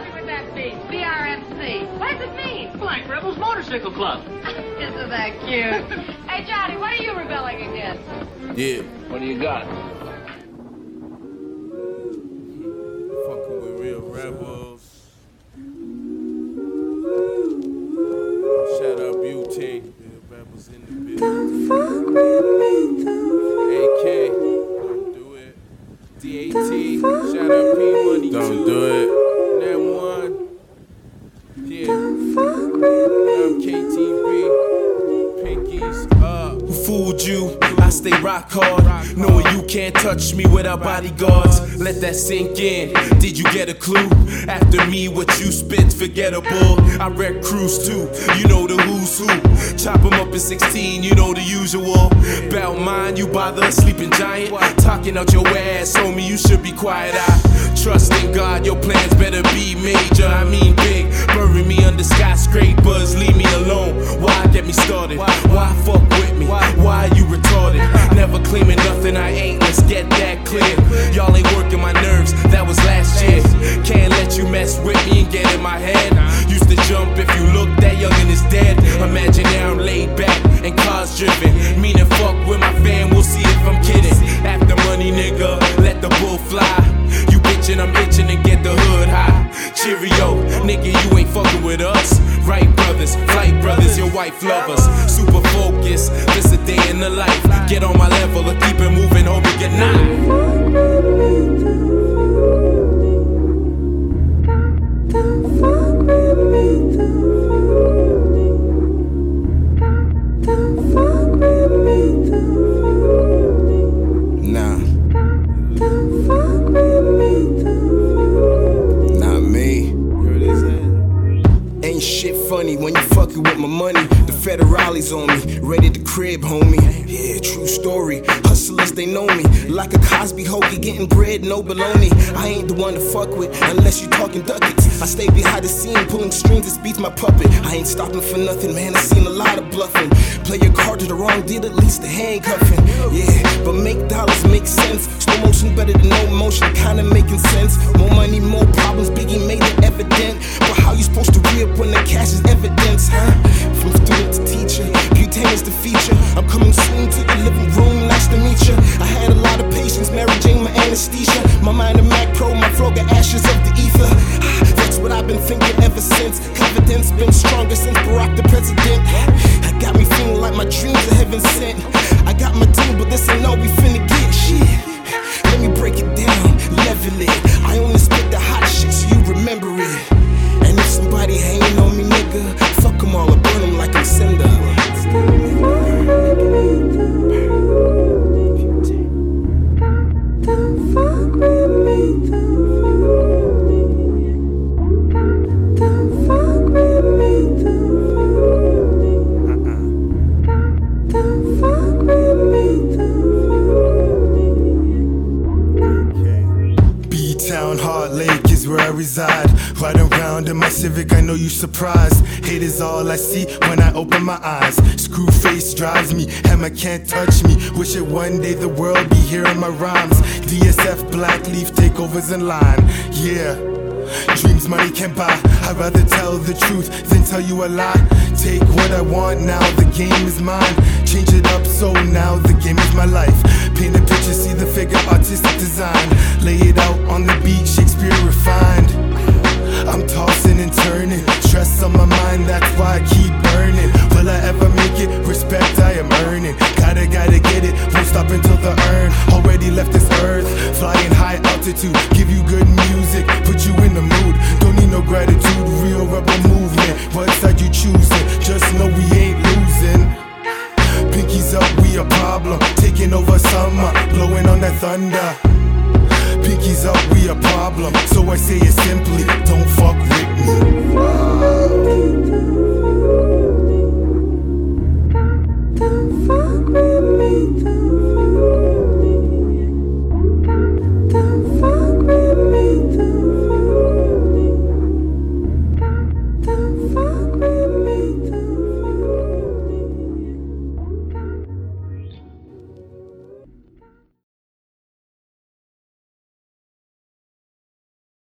Tell me what that means. BRMC. What does it mean? Black Rebels Motorcycle Club. Isn't that cute? Hey, Johnny, what are you rebelling against? Yeah. What do you got? Fucking with real rebels. Shout out Butane. Real rebels in the building. AK. Don't do it. DAT. Shout out P Money. Don't do it. Net one. Yeah. I'm KTB. Pinkies up. Who fooled you? I stay rock hard, knowing you can't touch me without bodyguards. Let that sink in. Did you get a clue? After me, what you spit's forgettable. I wreck crews too, you know the who's who. Chop 'em up in 16, you know the usual. Bout mine, you bother a sleeping giant. Talking out your ass, homie, you should be quiet. I trust in God, your plans better be major. I mean big, bury me under skyscrapers. Leave me alone, why get me started? Why fuck with me? Why you retarded? Never claiming nothing I ain't, let's get that clear. Y'all ain't working my nerves, that was last year. Can't let you mess with me and get in my head. Used to jump if you look, that youngin' is dead. Imagine now I'm laid back and cars driven. Meaning fuck with my fam, we'll see if I'm kidding. After money, nigga, let the bull fly. You bitchin', I'm itchin' to get the hood high. Cheerio, nigga, you ain't fucking with us. Right brothers, flight brothers, your wife lovers. Super focused, this a day in the life. Get on my level or keep it moving, homie, good night. Funny when you fucking with my money. The federales on me, ready to crib, homie. Yeah, true story. Hustlers, they know me. Like a Cosby hokey, getting bread, no baloney. I ain't the one to fuck with unless you talking ducats. I stay behind the scene, pulling strings, this beats my puppet. I ain't stopping for nothing, man. I seen a lot of bluffing. Play your card to the wrong deal, at least the handcuffing. Yeah, but make dollars make sense. Slow motion better than no motion, kinda making sense. More money, more problems, Biggie made it evident. But how you supposed to re-up when the cash is evidence, huh? From student to teacher, butane is the feature. I'm coming soon to your living room, nice to meet you. I had a lot of patience, Mary Jane, my anesthesia. My mind a Mac Pro, my flow got ashes of the ether. That's what I've been thinking ever since. Confidence been stronger since Barack the president. I got me feeling like my dreams are heaven sent. I got my team, but this ain't all we finna get. Shit, let me break it down, level it. I only spit the hot shit so you remember it. And if somebody hating on me, nigga, fuck them all, I burn them like I'm cinder. B-Town, Heart Lake is where I reside. Riding around in my Civic, I know you surprised. Hate is all I see when I open my eyes. Screw face drives me, Hammer can't touch me. Wish it one day the world be hearing my rhymes. DSF, Black Leaf, takeovers in line. Yeah, dreams money can buy. I'd rather tell the truth than tell you a lie. Take what I want now, the game is mine. Change it up so now the game is my life. Paint a picture, see the figure, artistic design. Lay it out on the beat, Shakespeare refined. I'm tossing and turning, stress on my mind, that's why I keep burning. Will I ever make it? Respect I am earning. Gotta get it, won't stop until the urn. Already left this earth, flying high altitude. Give you good music, put you in the mood. Don't need no gratitude, real rebel movement. What side you choosing? Just know we ain't losing. Pinkies up, we a problem. Taking over summer, blowing on that thunder. Pinkies up, we a problem. So I say it simply, don't fuck with me.